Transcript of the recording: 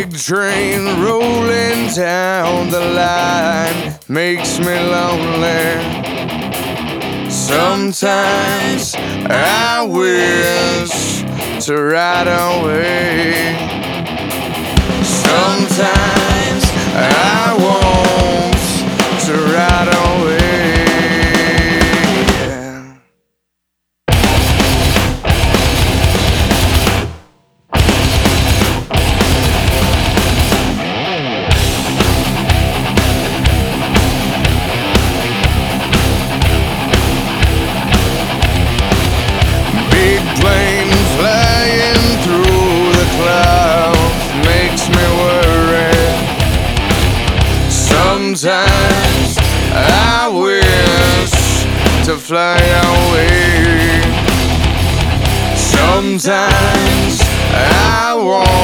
big train rolling down the line makes me lonely. Sometimes I wish to ride away. Sometimes I want to ride away. Big plane flying through the clouds makes me worry. Sometimes I wish to fly away. Sometimes I want